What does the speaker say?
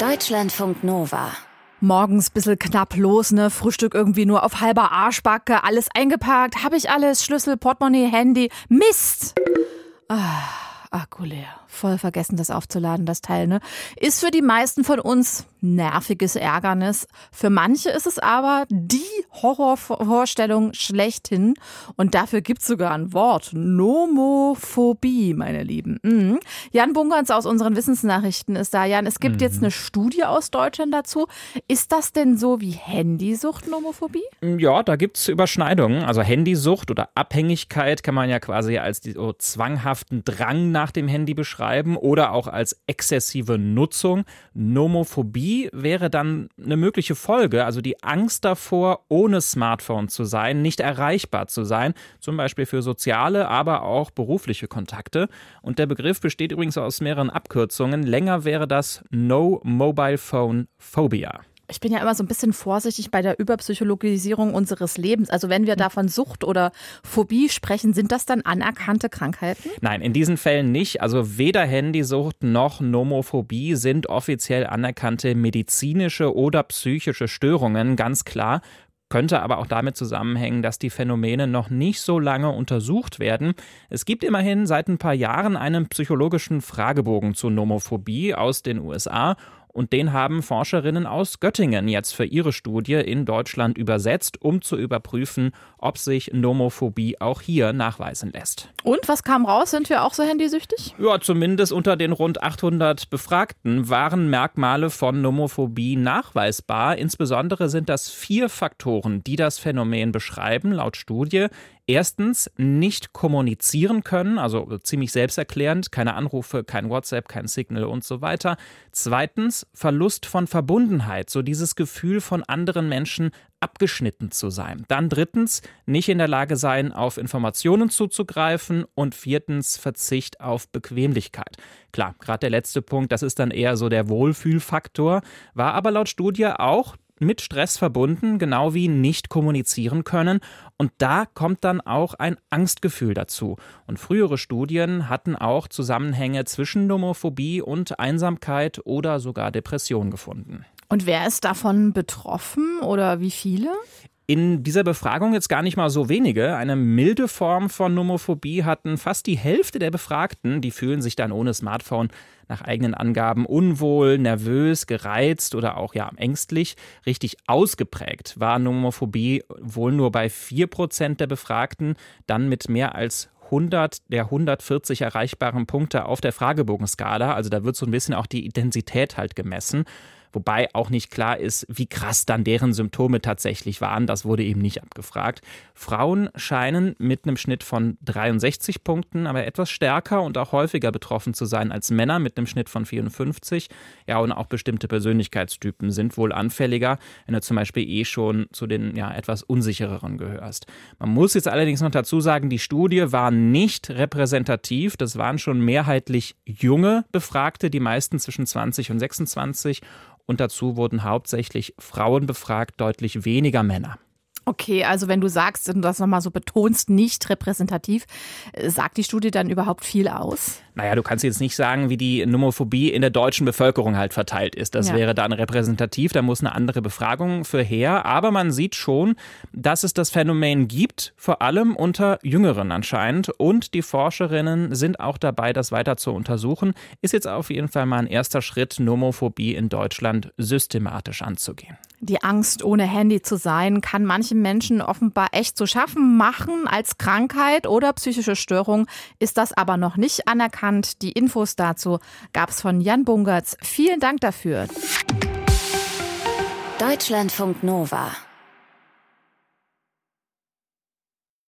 Deutschlandfunk Nova. Morgens ein bisschen knapp los, ne? Frühstück irgendwie nur auf halber Arschbacke, alles eingepackt, habe ich alles, Schlüssel, Portemonnaie, Handy, Mist! Akku leer. Voll vergessen, das aufzuladen, das Teil, ne? Ist für die meisten von uns nerviges Ärgernis. Für manche ist es aber die Horrorvorstellung schlechthin. Und dafür gibt's sogar ein Wort. Nomophobie, meine Lieben. Jan Bunkertz aus unseren Wissensnachrichten ist da. Jan, es gibt jetzt eine Studie aus Deutschland dazu. Ist das denn so wie Handysucht, Nomophobie? Ja, da gibt's Überschneidungen. Also Handysucht oder Abhängigkeit kann man ja quasi als so zwanghaften Drang nach dem Handy beschreiben oder auch als exzessive Nutzung. Nomophobie wäre dann eine mögliche Folge, also die Angst davor, ohne Smartphone zu sein, nicht erreichbar zu sein, zum Beispiel für soziale, aber auch berufliche Kontakte. Und der Begriff besteht übrigens aus mehreren Abkürzungen. Länger wäre das No Mobile Phone Phobia. Ich bin ja immer so ein bisschen vorsichtig bei der Überpsychologisierung unseres Lebens. Also wenn wir da von Sucht oder Phobie sprechen, sind das dann anerkannte Krankheiten? Nein, in diesen Fällen nicht. Also weder Handysucht noch Nomophobie sind offiziell anerkannte medizinische oder psychische Störungen, ganz klar. Könnte aber auch damit zusammenhängen, dass die Phänomene noch nicht so lange untersucht werden. Es gibt immerhin seit ein paar Jahren einen psychologischen Fragebogen zu Nomophobie aus den USA. Und den haben Forscherinnen aus Göttingen jetzt für ihre Studie in Deutschland übersetzt, um zu überprüfen, ob sich Nomophobie auch hier nachweisen lässt. Und was kam raus? Sind wir auch so handysüchtig? Ja, zumindest unter den rund 800 Befragten waren Merkmale von Nomophobie nachweisbar. Insbesondere sind das 4 Faktoren, die das Phänomen beschreiben, laut Studie. Erstens, nicht kommunizieren können, also ziemlich selbsterklärend, keine Anrufe, kein WhatsApp, kein Signal und so weiter. Zweitens, Verlust von Verbundenheit, so dieses Gefühl von anderen Menschen abgeschnitten zu sein. Dann drittens, nicht in der Lage sein, auf Informationen zuzugreifen. Und viertens, Verzicht auf Bequemlichkeit. Klar, gerade der letzte Punkt, das ist dann eher so der Wohlfühlfaktor, war aber laut Studie auch mit Stress verbunden, genau wie nicht kommunizieren können. Und da kommt dann auch ein Angstgefühl dazu. Und frühere Studien hatten auch Zusammenhänge zwischen Nomophobie und Einsamkeit oder sogar Depression gefunden. Und wer ist davon betroffen oder wie viele? In dieser Befragung jetzt gar nicht mal so wenige. Eine milde Form von Nomophobie hatten fast die Hälfte der Befragten. Die fühlen sich dann ohne Smartphone nach eigenen Angaben unwohl, nervös, gereizt oder auch ängstlich. Richtig ausgeprägt war Nomophobie wohl nur bei 4% der Befragten, dann mit mehr als 100 der 140 erreichbaren Punkte auf der Fragebogenskala. Also da wird so ein bisschen auch die Intensität halt gemessen. Wobei auch nicht klar ist, wie krass dann deren Symptome tatsächlich waren. Das wurde eben nicht abgefragt. Frauen scheinen mit einem Schnitt von 63 Punkten aber etwas stärker und auch häufiger betroffen zu sein als Männer mit einem Schnitt von 54. Ja, und auch bestimmte Persönlichkeitstypen sind wohl anfälliger, wenn du zum Beispiel schon zu den etwas unsichereren gehörst. Man muss jetzt allerdings noch dazu sagen, die Studie war nicht repräsentativ. Das waren schon mehrheitlich junge Befragte, die meisten zwischen 20 und 26. Und dazu wurden hauptsächlich Frauen befragt, deutlich weniger Männer. Okay, also wenn du sagst und das nochmal so betonst, nicht repräsentativ, sagt die Studie dann überhaupt viel aus? Naja, du kannst jetzt nicht sagen, wie die Nomophobie in der deutschen Bevölkerung halt verteilt ist. Das wäre dann repräsentativ, da muss eine andere Befragung für her. Aber man sieht schon, dass es das Phänomen gibt, vor allem unter Jüngeren anscheinend. Und die Forscherinnen sind auch dabei, das weiter zu untersuchen. Ist jetzt auf jeden Fall mal ein erster Schritt, Nomophobie in Deutschland systematisch anzugehen. Die Angst, ohne Handy zu sein, kann manchen Menschen offenbar echt zu schaffen machen. Als Krankheit oder psychische Störung ist das aber noch nicht anerkannt. Die Infos dazu gab es von Jan Bunkertz. Vielen Dank dafür. Deutschlandfunk Nova.